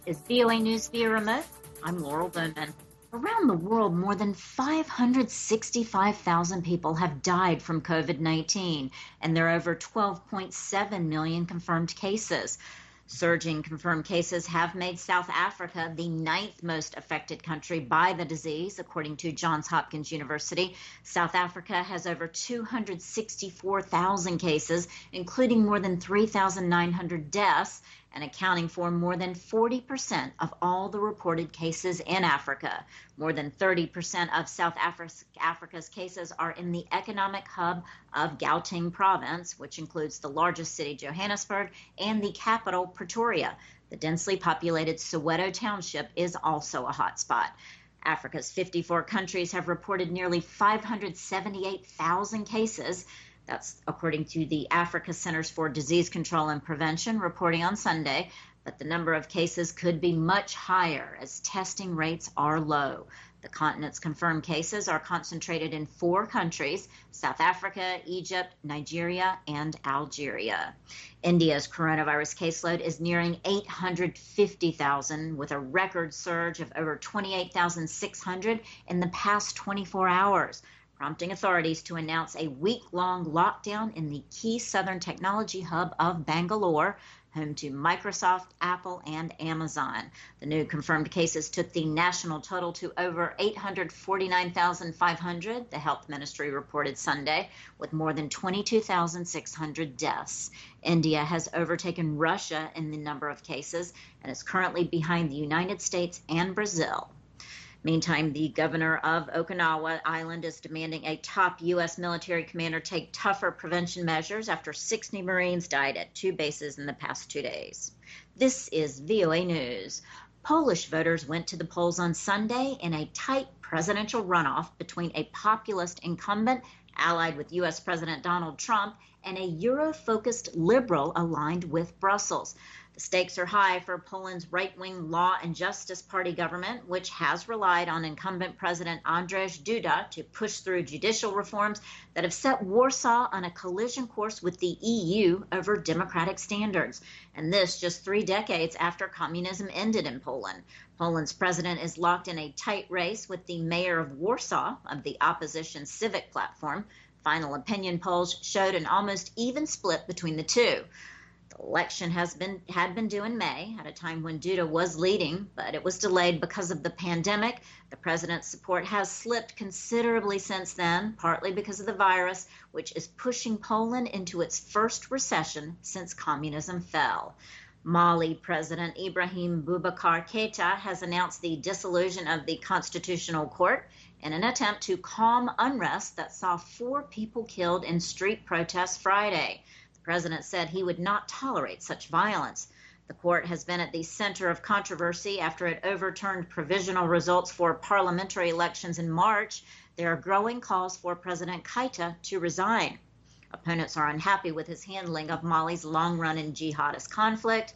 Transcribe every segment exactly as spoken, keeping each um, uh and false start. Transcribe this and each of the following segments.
This is V O A News via remote. I'm Laurel Bowman. Around the world, more than five hundred sixty-five thousand people have died from COVID nineteen, and there are over twelve point seven million confirmed cases. Surging confirmed cases have made South Africa the ninth most affected country by the disease, according to Johns Hopkins University. South Africa has over two hundred sixty-four thousand cases, including more than three thousand nine hundred deaths, and accounting for more than forty percent of all the reported cases in Africa. More than thirty percent of South Africa's cases are in the economic hub of Gauteng province, which includes the largest city, Johannesburg, and the capital, Pretoria. The densely populated Soweto township is also a hotspot. Africa's fifty-four countries have reported nearly five hundred seventy-eight thousand cases. That's according to the Africa Centers for Disease Control and Prevention reporting on Sunday, but the number of cases could be much higher as testing rates are low. The continent's confirmed cases are concentrated in four countries: South Africa, Egypt, Nigeria, and Algeria. India's coronavirus caseload is nearing eight hundred fifty thousand, with a record surge of over twenty-eight thousand six hundred in the past twenty-four hours. Prompting authorities to announce a week-long lockdown in the key southern technology hub of Bangalore, home to Microsoft, Apple, and Amazon. The new confirmed cases took the national total to over eight hundred forty-nine thousand five hundred, the health ministry reported Sunday, with more than twenty-two thousand six hundred deaths. India has overtaken Russia in the number of cases and is currently behind the United States and Brazil. Meantime, the governor of Okinawa Island is demanding a top U S military commander take tougher prevention measures after sixty Marines died at two bases in the past two days. This is V O A News. Polish voters went to the polls on Sunday in a tight presidential runoff between a populist incumbent allied with U S President Donald Trump and a Euro-focused liberal aligned with Brussels. The stakes are high for Poland's right-wing Law and Justice Party government, which has relied on incumbent President Andrzej Duda to push through judicial reforms that have set Warsaw on a collision course with the E U over democratic standards. And this just three decades after communism ended in Poland. Poland's president is locked in a tight race with the mayor of Warsaw of the opposition Civic Platform. Final opinion polls showed an almost even split between the two. The election has been had been due in May, at a time when Duda was leading, but it was delayed because of the pandemic. The president's support has slipped considerably since then, partly because of the virus, which is pushing Poland into its first recession since communism fell. Mali President Ibrahim Boubacar Keita has announced the dissolution of the Constitutional Court in an attempt to calm unrest that saw four people killed in street protests Friday. The president said he would not tolerate such violence. The court has been at the center of controversy after it overturned provisional results for parliamentary elections in March. There are growing calls for President Keita to resign. Opponents are unhappy with his handling of Mali's long-running jihadist conflict,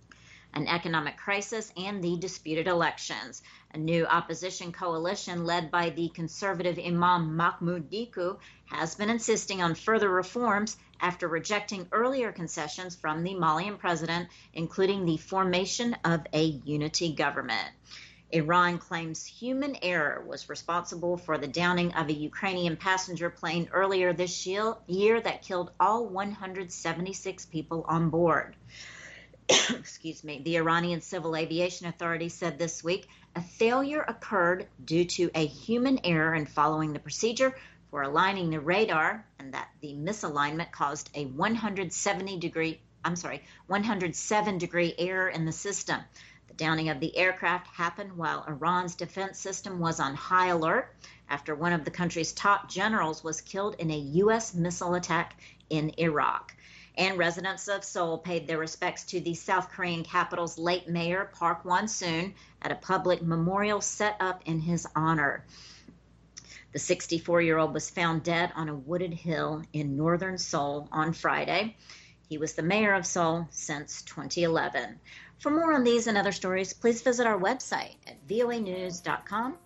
an economic crisis, and the disputed elections. A new opposition coalition led by the conservative Imam Mahmoud Dicko has been insisting on further reforms after rejecting earlier concessions from the Malian president, including the formation of a unity government. Iran claims human error was responsible for the downing of a Ukrainian passenger plane earlier this year that killed all one hundred seventy-six people on board. Excuse me. The Iranian Civil Aviation Authority said this week a failure occurred due to a human error in following the procedure for aligning the radar, and that the misalignment caused a one hundred seventy degree, I'm sorry, one hundred seven degree error in the system. The downing of the aircraft happened while Iran's defense system was on high alert after one of the country's top generals was killed in a U S missile attack in Iraq. And residents of Seoul paid their respects to the South Korean capital's late mayor, Park Won-soon, at a public memorial set up in his honor. The sixty-four-year-old was found dead on a wooded hill in northern Seoul on Friday. He was the mayor of Seoul since twenty eleven. For more on these and other stories, please visit our website at voa news dot com.